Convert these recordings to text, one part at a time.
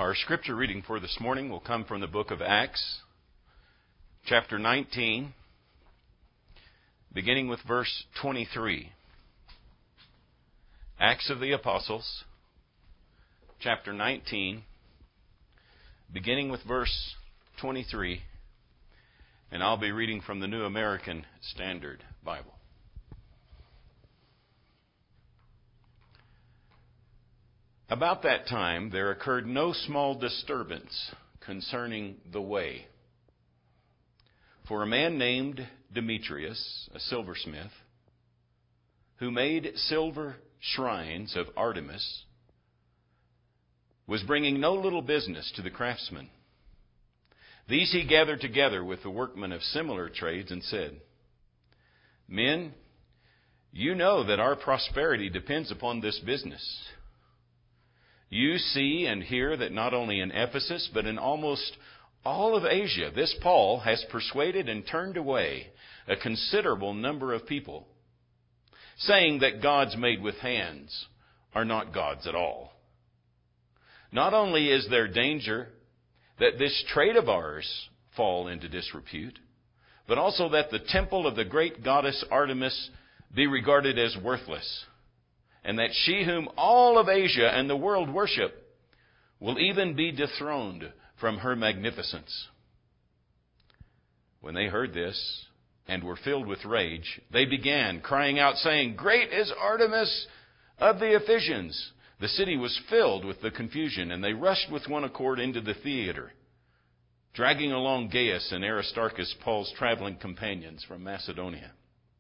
Our scripture reading for this morning will come from the book of Acts, chapter 19, beginning with verse 23. Acts of the Apostles, chapter 19, beginning with verse 23, and I'll be reading from the New American Standard Bible. About that time, there occurred no small disturbance concerning the way. For a man named Demetrius, a silversmith, who made silver shrines of Artemis, was bringing no little business to the craftsmen. These he gathered together with the workmen of similar trades and said, "Men, you know that our prosperity depends upon this business. You see and hear that not only in Ephesus, but in almost all of Asia, this Paul has persuaded and turned away a considerable number of people, saying that gods made with hands are not gods at all. Not only is there danger that this trade of ours fall into disrepute, but also that the temple of the great goddess Artemis be regarded as worthless, and that she whom all of Asia and the world worship will even be dethroned from her magnificence." When they heard this and were filled with rage, they began crying out, saying, "Great is Artemis of the Ephesians!" The city was filled with the confusion, and they rushed with one accord into the theater, dragging along Gaius and Aristarchus, Paul's traveling companions from Macedonia.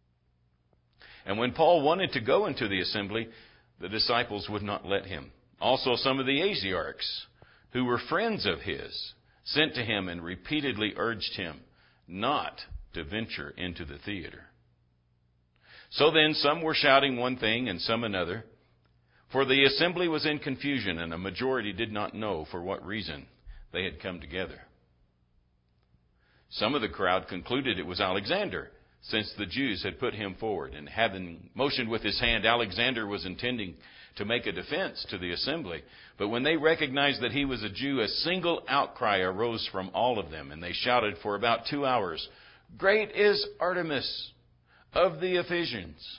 And when Paul wanted to go into the assembly, the disciples would not let him. Also some of the Asiarchs, who were friends of his, sent to him and repeatedly urged him not to venture into the theater. So then some were shouting one thing and some another, for the assembly was in confusion, and a majority did not know for what reason they had come together. Some of the crowd concluded it was Alexander, since the Jews had put him forward, and having motioned with his hand, Alexander was intending to make a defense to the assembly. But when they recognized that he was a Jew, a single outcry arose from all of them, and they shouted for about 2 hours, "Great is Artemis of the Ephesians."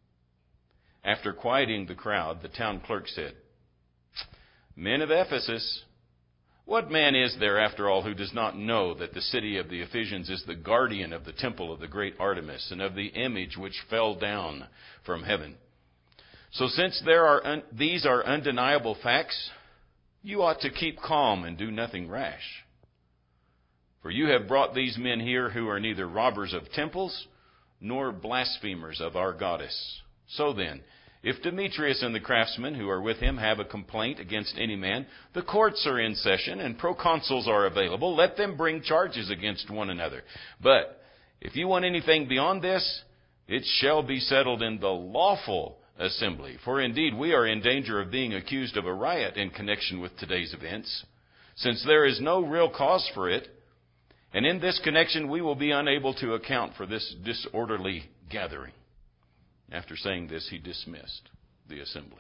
After quieting the crowd, the town clerk said, "Men of Ephesus, what man is there, after all, who does not know that the city of the Ephesians is the guardian of the temple of the great Artemis and of the image which fell down from heaven? So since these are undeniable facts, you ought to keep calm and do nothing rash. For you have brought these men here who are neither robbers of temples nor blasphemers of our goddess. So then, if Demetrius and the craftsmen who are with him have a complaint against any man, the courts are in session and proconsuls are available. Let them bring charges against one another. But if you want anything beyond this, it shall be settled in the lawful assembly. For indeed, we are in danger of being accused of a riot in connection with today's events, since there is no real cause for it. And in this connection, we will be unable to account for this disorderly gathering." After saying this, he dismissed the assembly.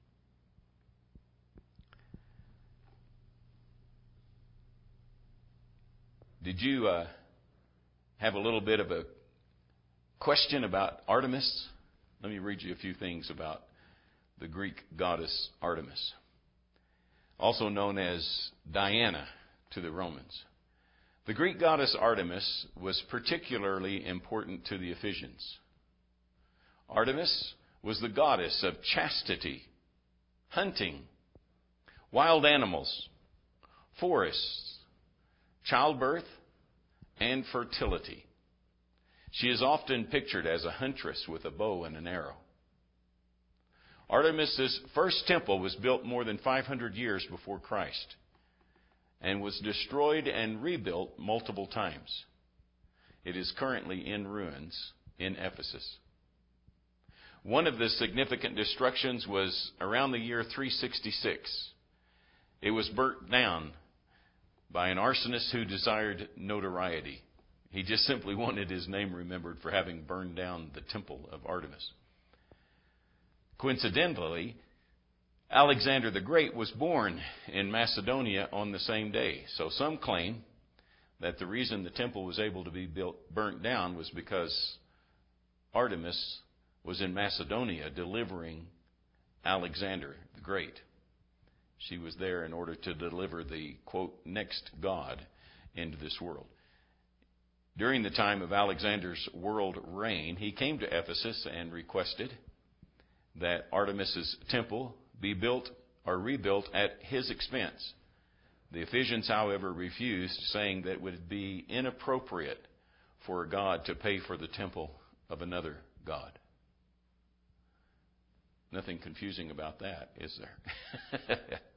Did you have a little bit of a question about Artemis? Let me read you a few things about the Greek goddess Artemis, also known as Diana to the Romans. The Greek goddess Artemis was particularly important to the Ephesians. Artemis was the goddess of chastity, hunting, wild animals, forests, childbirth, and fertility. She is often pictured as a huntress with a bow and an arrow. Artemis's first temple was built more than 500 years before Christ and was destroyed and rebuilt multiple times. It is currently in ruins in Ephesus. One of the significant destructions was around the year 366. It was burnt down by an arsonist who desired notoriety. He just simply wanted his name remembered for having burned down the temple of Artemis. Coincidentally, Alexander the Great was born in Macedonia on the same day. So some claim that the reason the temple was able to be burnt down was because Artemis was in Macedonia delivering Alexander the Great. She was there in order to deliver the, quote, next god into this world. During the time of Alexander's world reign, he came to Ephesus and requested that Artemis's temple be built or rebuilt at his expense. The Ephesians, however, refused, saying that it would be inappropriate for a god to pay for the temple of another god. Nothing confusing about that, is there?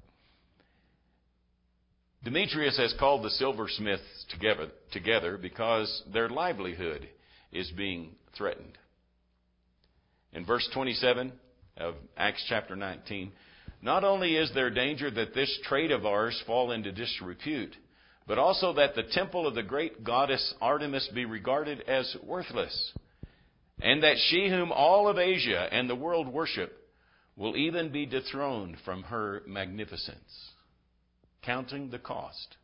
Demetrius has called the silversmiths together because their livelihood is being threatened. In verse 27 of Acts chapter 19, not only is there danger that this trade of ours fall into disrepute, but also that the temple of the great goddess Artemis be regarded as worthless, and that she whom all of Asia and the world worship will even be dethroned from her magnificence. Counting the cost.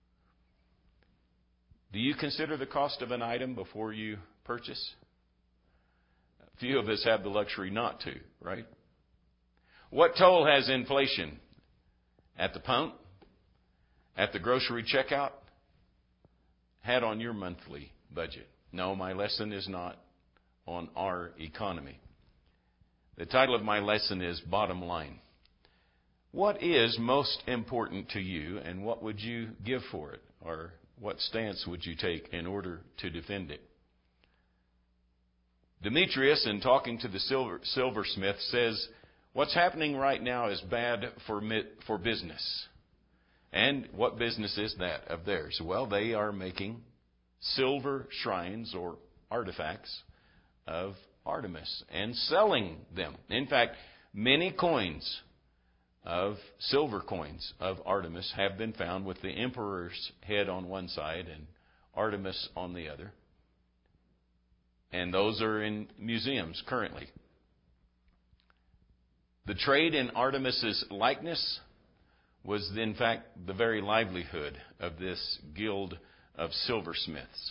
Do you consider the cost of an item before you purchase? Few of us have the luxury not to, right? What toll has inflation? At the pump? At the grocery checkout? Had on your monthly budget? No, my lesson is not on our economy. The title of my lesson is Bottom Line. What is most important to you, and what would you give for it? Or what stance would you take in order to defend it? Demetrius, in talking to the silversmith, says, what's happening right now is bad for business. And what business is that of theirs? Well, they are making silver shrines or artifacts of Artemis and selling them. In fact, many coins of silver coins of Artemis have been found with the emperor's head on one side and Artemis on the other. And those are in museums currently. The trade in Artemis's likeness was, in fact, the very livelihood of this guild of silversmiths.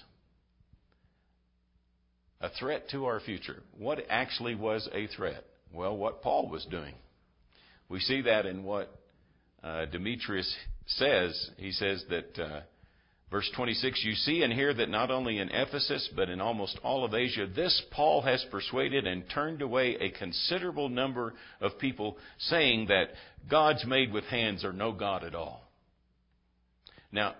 A threat to our future. What actually was a threat? Well, what Paul was doing. We see that in what Demetrius says. He says that, verse 26, you see and hear that not only in Ephesus, but in almost all of Asia, this Paul has persuaded and turned away a considerable number of people, saying that gods made with hands are no God at all. Now,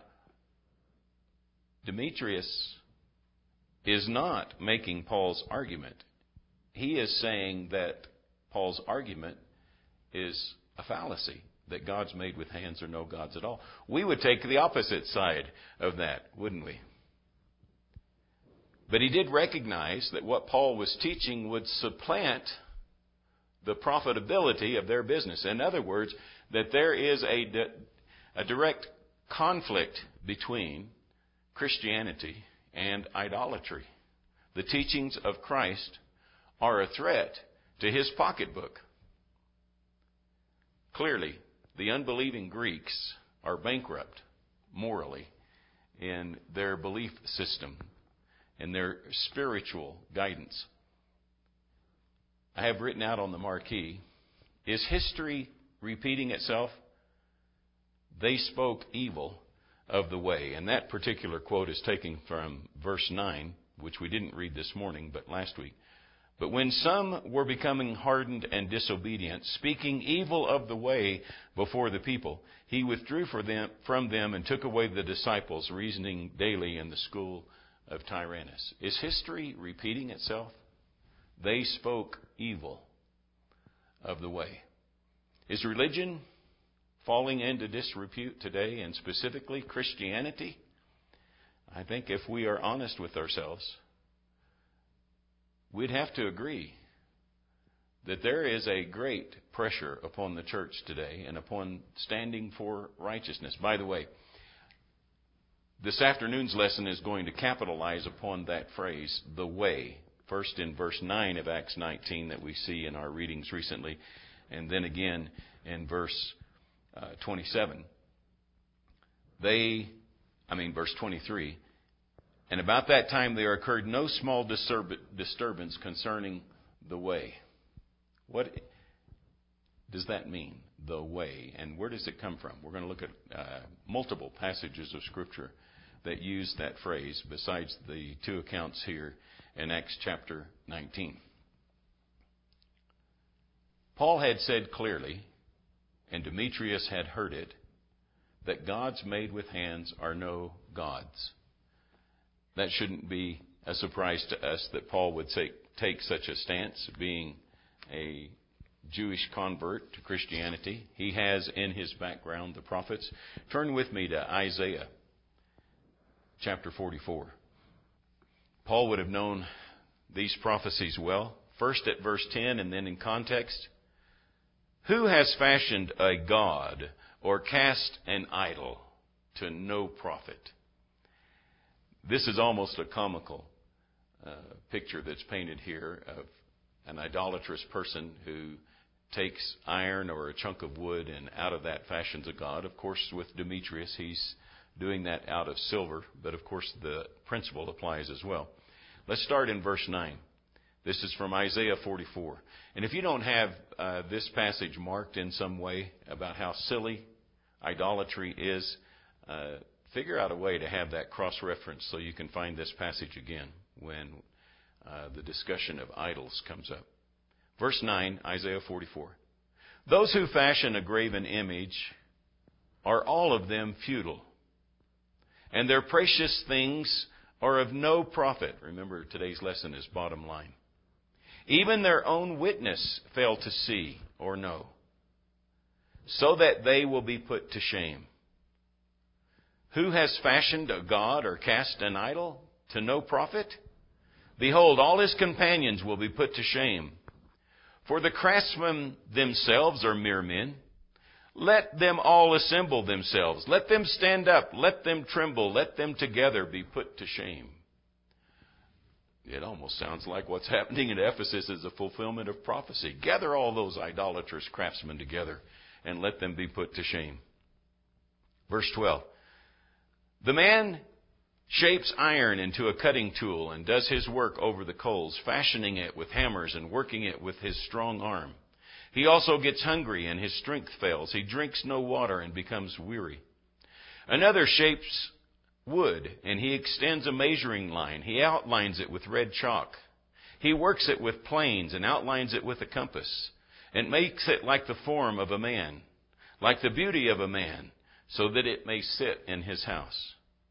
Demetrius is not making Paul's argument. He is saying that Paul's argument is a fallacy, that gods made with hands are no gods at all. We would take the opposite side of that, wouldn't we? But he did recognize that what Paul was teaching would supplant the profitability of their business. In other words, that there is a direct conflict between Christianity and idolatry. The teachings of Christ are a threat to his pocketbook. Clearly, the unbelieving Greeks are bankrupt morally in their belief system and their spiritual guidance. I have written out on the marquee, is history repeating itself? They spoke evil of the way. And that particular quote is taken from verse 9, which we didn't read this morning, but last week. But when some were becoming hardened and disobedient, speaking evil of the way before the people, he withdrew from them and took away the disciples, reasoning daily in the school of Tyrannus. Is history repeating itself? They spoke evil of the way. Is religion falling into disrepute today, and specifically Christianity? I think if we are honest with ourselves, we'd have to agree that there is a great pressure upon the church today and upon standing for righteousness. By the way, this afternoon's lesson is going to capitalize upon that phrase, the way. First in verse 9 of Acts 19 that we see in our readings recently, And then again in verse 27, verse 23, and about that time there occurred no small disturbance concerning the way. What does that mean, the way? And where does it come from? We're going to look at multiple passages of Scripture that use that phrase besides the two accounts here in Acts chapter 19. Paul had said clearly, and Demetrius had heard it, that gods made with hands are no gods. That shouldn't be a surprise to us that Paul would take such a stance, being a Jewish convert to Christianity. He has in his background the prophets. Turn with me to Isaiah chapter 44. Paul would have known these prophecies well. First at verse 10 and then in context. Who has fashioned a god or cast an idol to no profit? This is almost a comical picture that's painted here of an idolatrous person who takes iron or a chunk of wood and out of that fashions a god. Of course, with Demetrius, he's doing that out of silver, but of course the principle applies as well. Let's start in verse 9. This is from Isaiah 44. And if you don't have this passage marked in some way about how silly idolatry is, figure out a way to have that cross-reference so you can find this passage again when the discussion of idols comes up. Verse 9, Isaiah 44. Those who fashion a graven image are all of them futile, and their precious things are of no profit. Remember, today's lesson is bottom line. Even their own witness fail to see or know, so that they will be put to shame. Who has fashioned a god or cast an idol to no profit? Behold, all his companions will be put to shame. For the craftsmen themselves are mere men. Let them all assemble themselves. Let them stand up. Let them tremble. Let them together be put to shame. It almost sounds like what's happening in Ephesus is a fulfillment of prophecy. Gather all those idolatrous craftsmen together and let them be put to shame. Verse 12. The man shapes iron into a cutting tool and does his work over the coals, fashioning it with hammers and working it with his strong arm. He also gets hungry and his strength fails. He drinks no water and becomes weary. Another shapes wood, and he extends a measuring line. He outlines it with red chalk. He works it with planes and outlines it with a compass, and makes it like the form of a man, like the beauty of a man, so that it may sit in his house.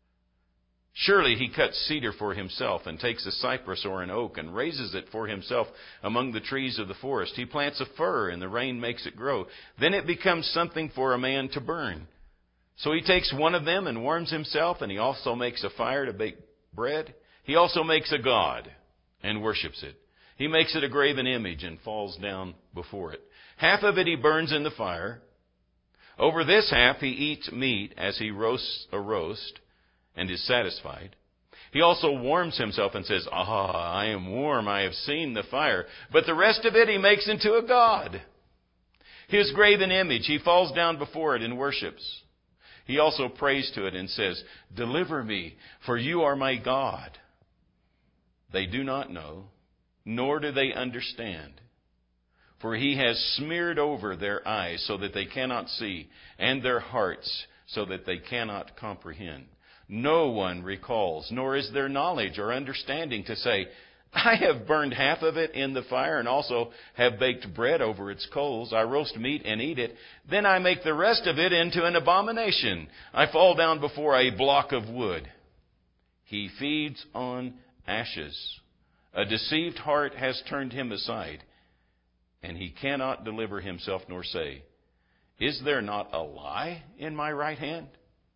Surely he cuts cedar for himself, and takes a cypress or an oak, and raises it for himself among the trees of the forest. He plants a fir, and the rain makes it grow. Then it becomes something for a man to burn. So he takes one of them and warms himself, and he also makes a fire to bake bread. He also makes a god and worships it. He makes it a graven image and falls down before it. Half of it he burns in the fire. Over this half he eats meat as he roasts a roast and is satisfied. He also warms himself and says, I am warm, I have seen the fire. But the rest of it he makes into a god. His graven image, he falls down before it and worships. He also prays to it and says, Deliver me, for you are my God. They do not know, nor do they understand. For he has smeared over their eyes so that they cannot see, and their hearts so that they cannot comprehend. No one recalls, nor is there knowledge or understanding to say, I have burned half of it in the fire and also have baked bread over its coals. I roast meat and eat it. Then I make the rest of it into an abomination. I fall down before a block of wood. He feeds on ashes. A deceived heart has turned him aside, and he cannot deliver himself nor say, Is there not a lie in my right hand?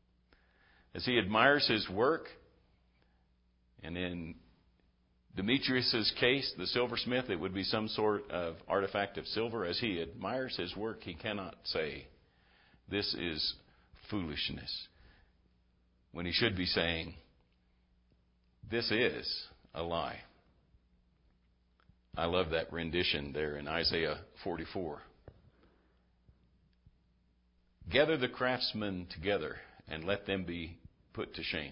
As he admires his work, and in Demetrius' case, the silversmith, it would be some sort of artifact of silver. As he admires his work, he cannot say, This is foolishness, when he should be saying, This is a lie. I love that rendition there in Isaiah 44. Gather the craftsmen together and let them be put to shame.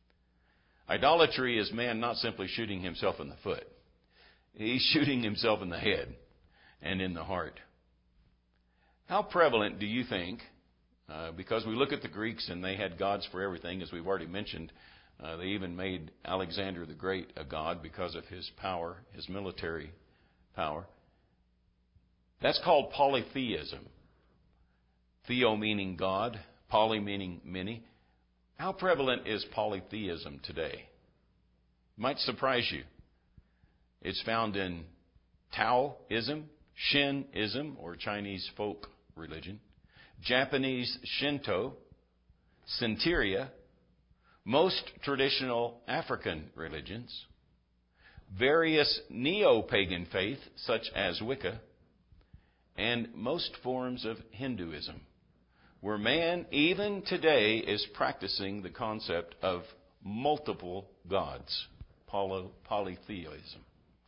Idolatry is man not simply shooting himself in the foot. He's shooting himself in the head and in the heart. How prevalent do you think, because we look at the Greeks and they had gods for everything, as we've already mentioned, they even made Alexander the Great a god because of his power, his military power. That's called polytheism. Theo meaning God, poly meaning many. How prevalent is polytheism today? It might surprise you. It's found in Taoism, Shinism, or Chinese folk religion, Japanese Shinto, Santeria, most traditional African religions, various neo-pagan faiths such as Wicca, and most forms of Hinduism, where man even today is practicing the concept of multiple gods, polytheism.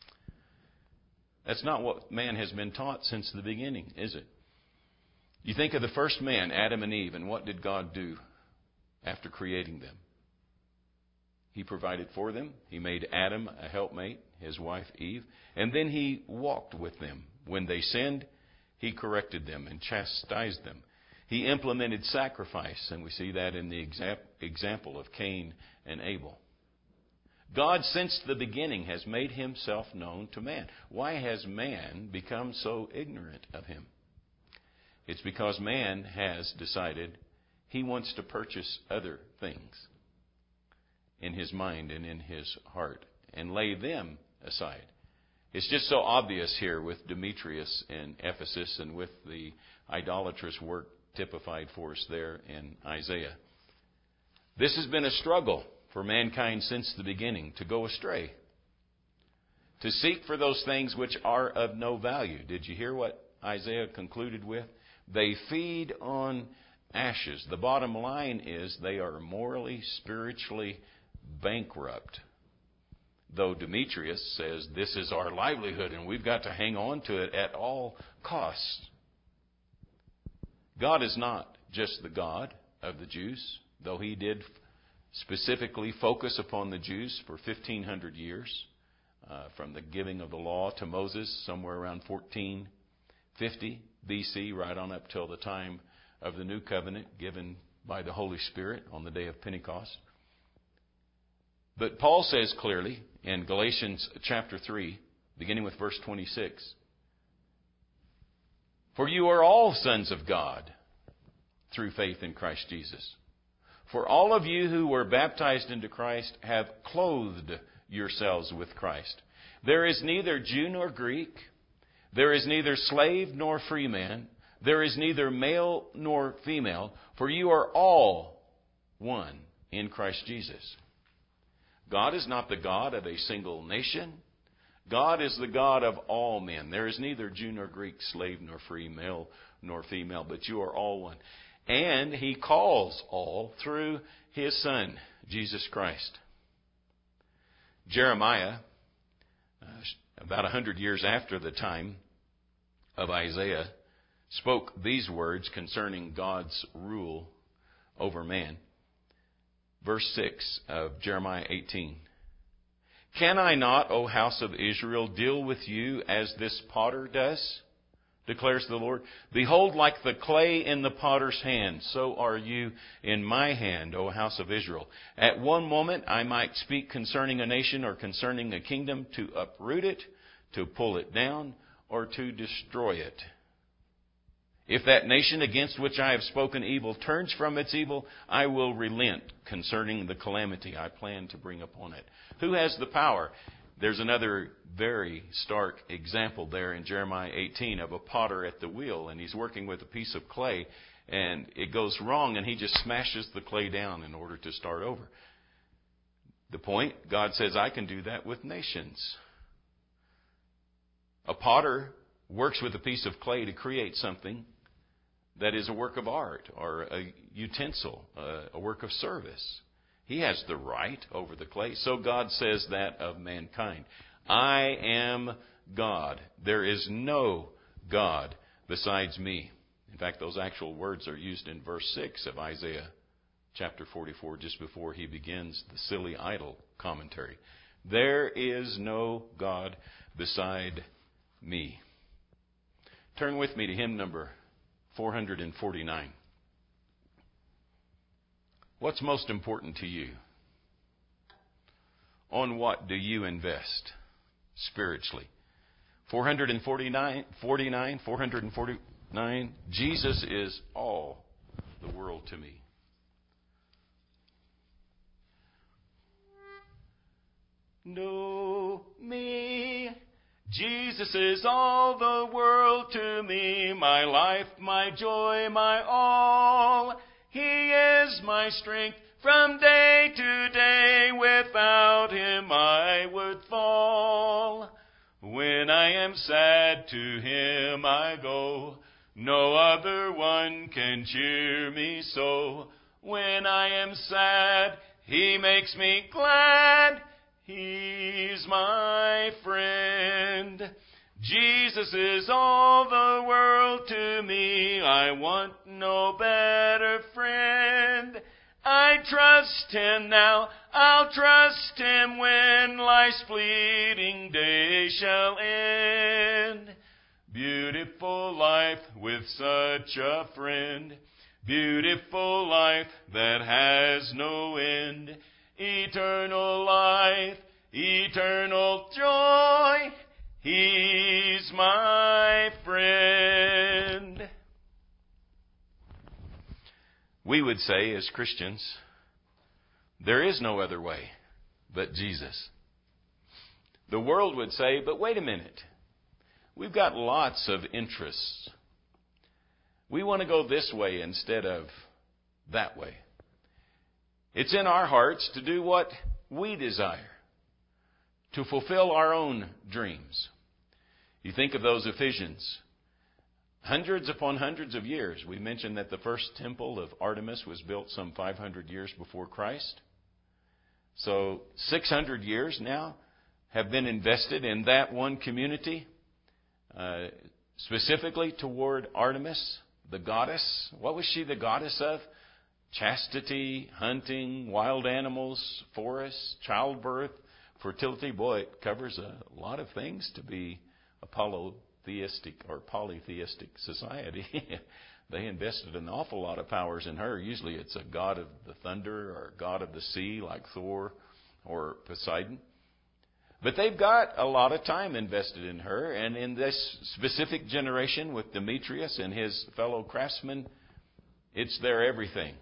That's not what man has been taught since the beginning, is it? You think of the first man, Adam and Eve, and what did God do after creating them? He provided for them. He made Adam a helpmate, his wife Eve, and then he walked with them. When they sinned, he corrected them and chastised them. He implemented sacrifice, and we see that in the example of Cain and Abel. God, since the beginning, has made himself known to man. Why has man become so ignorant of him? It's because man has decided he wants to purchase other things in his mind and in his heart and lay them aside. It's just so obvious here with Demetrius in Ephesus and with the idolatrous work typified for us there in Isaiah. This has been a struggle for mankind since the beginning, to go astray, to seek for those things which are of no value. Did you hear what Isaiah concluded with? They feed on ashes. The bottom line is they are morally, spiritually bankrupt. Though Demetrius says this is our livelihood and we've got to hang on to it at all costs. God is not just the God of the Jews, though he did specifically focus upon the Jews for 1,500 years, from the giving of the law to Moses, somewhere around 1450 BC, right on up till the time of the new covenant given by the Holy Spirit on the day of Pentecost. But Paul says clearly in Galatians chapter 3, beginning with verse 26, "For you are all sons of God through faith in Christ Jesus. For all of you who were baptized into Christ have clothed yourselves with Christ. There is neither Jew nor Greek. There is neither slave nor free man. There is neither male nor female. For you are all one in Christ Jesus." God is not the God of a single nation. God is the God of all men. There is neither Jew nor Greek, slave nor free, male nor female, but you are all one. And he calls all through his Son, Jesus Christ. Jeremiah, about 100 years after the time of Isaiah, spoke these words concerning God's rule over man. Verse 6 of Jeremiah 18. "Can I not, O house of Israel, deal with you as this potter does? Declares the Lord. Behold, like the clay in the potter's hand, so are you in my hand, O house of Israel. At one moment I might speak concerning a nation or concerning a kingdom to uproot it, to pull it down, or to destroy it. If that nation against which I have spoken evil turns from its evil, I will relent concerning the calamity I plan to bring upon it." Who has the power? There's another very stark example there in Jeremiah 18 of a potter at the wheel, and he's working with a piece of clay, and it goes wrong, and he just smashes the clay down in order to start over. The point, God says, I can do that with nations. A potter works with a piece of clay to create something that is a work of art or a utensil, a work of service. He has the right over the clay. So God says that of mankind. I am God. There is no God besides me. In fact, those actual words are used in verse 6 of Isaiah chapter 44, just before he begins the silly idol commentary. There is no God beside me. Turn with me to hymn number 449. What's most important to you? On what do you invest spiritually? 449, Jesus is all the world to me. Know me, Jesus is all the world to me, my life, my joy, my all. He is my strength from day to day, without him I would fall. When I am sad, to him I go, no other one can cheer me so. When I am sad, he makes me glad, he's my friend. Jesus is all the world to me, I want no better friend. I trust him now, I'll trust him when life's fleeting day shall end. Beautiful life with such a friend, beautiful life that has no end. Eternal life, eternal joy, he's my friend. We would say as Christians, there is no other way but Jesus. The world would say, but wait a minute. We've got lots of interests. We want to go this way instead of that way. It's in our hearts to do what we desire, to fulfill our own dreams. You think of those Ephesians. Hundreds upon hundreds of years. We mentioned that the first temple of Artemis was built some 500 years before Christ. So 600 years now have been invested in that one community, specifically toward Artemis, the goddess. What was she the goddess of? Chastity, hunting, wild animals, forests, childbirth, fertility. Boy, it covers a lot of things to be a polytheistic or polytheistic society. They invested an awful lot of powers in her. Usually it's a god of the thunder or a god of the sea like Thor or Poseidon. But they've got a lot of time invested in her. And in this specific generation with Demetrius and his fellow craftsmen, it's their everything.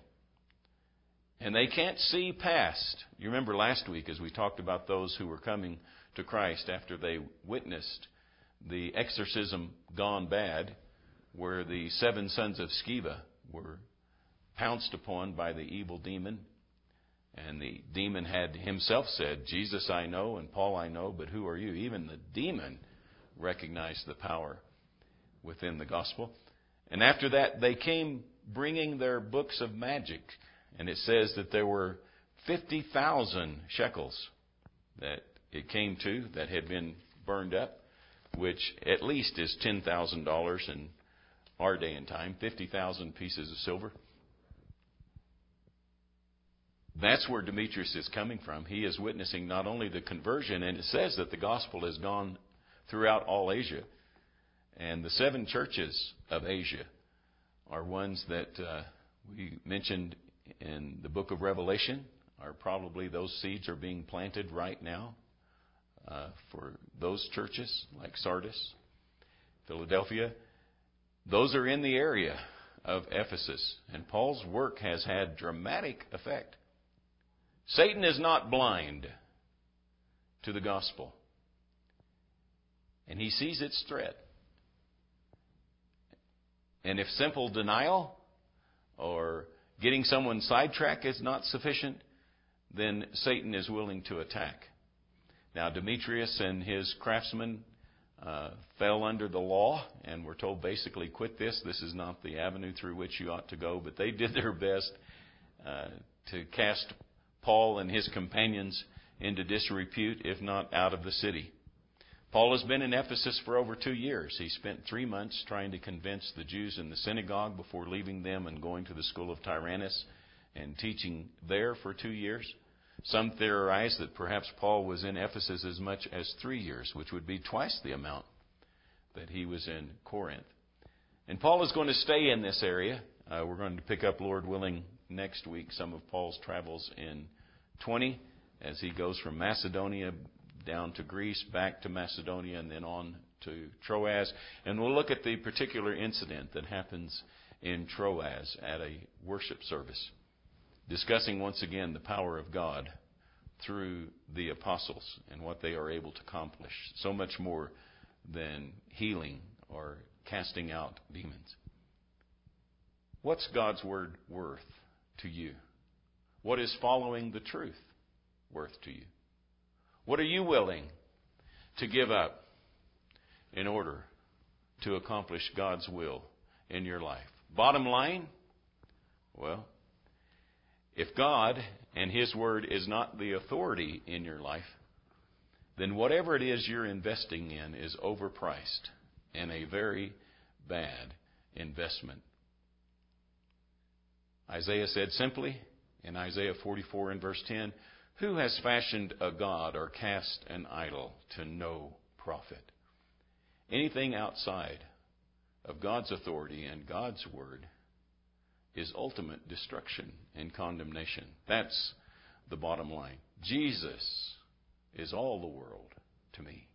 And they can't see past. You remember last week as we talked about those who were coming to Christ after they witnessed the exorcism gone bad, where the 7 sons of Sceva were pounced upon by the evil demon. And the demon had himself said, Jesus I know and Paul I know, but who are you? Even the demon recognized the power within the gospel. And after that, they came bringing their books of magic. And it says that there were 50,000 shekels that it came to that had been burned up, which at least is $10,000 in our day and time, 50,000 pieces of silver. That's where Demetrius is coming from. He is witnessing not only the conversion, and it says that the gospel has gone throughout all Asia. And the 7 churches of Asia are ones that we mentioned in the book of Revelation. Are probably those seeds are being planted right now for those churches like Sardis, Philadelphia. Those are in the area of Ephesus. And Paul's work has had dramatic effect. Satan is not blind to the gospel. And he sees its threat. And if simple denial or getting someone sidetracked is not sufficient, then Satan is willing to attack. Now, Demetrius and his craftsmen fell under the law and were told basically, quit this. This is not the avenue through which you ought to go. But they did their best to cast Paul and his companions into disrepute, if not out of the city. Paul has been in Ephesus for over 2 years. He spent 3 months trying to convince the Jews in the synagogue before leaving them and going to the school of Tyrannus and teaching there for 2 years. Some theorize that perhaps Paul was in Ephesus as much as 3 years, which would be twice the amount that he was in Corinth. And Paul is going to stay in this area. We're going to pick up, Lord willing, next week some of Paul's travels in 20 as he goes from Macedonia down to Greece, back to Macedonia, and then on to Troas. And we'll look at the particular incident that happens in Troas at a worship service, discussing once again the power of God through the apostles and what they are able to accomplish, so much more than healing or casting out demons. What's God's word worth to you? What is following the truth worth to you? What are you willing to give up in order to accomplish God's will in your life? Bottom line, well, if God and His Word is not the authority in your life, then whatever it is you're investing in is overpriced and a very bad investment. Isaiah said simply in Isaiah 44 and verse 10, "Who has fashioned a god or cast an idol to no profit?" Anything outside of God's authority and God's word is ultimate destruction and condemnation. That's the bottom line. Jesus is all the world to me.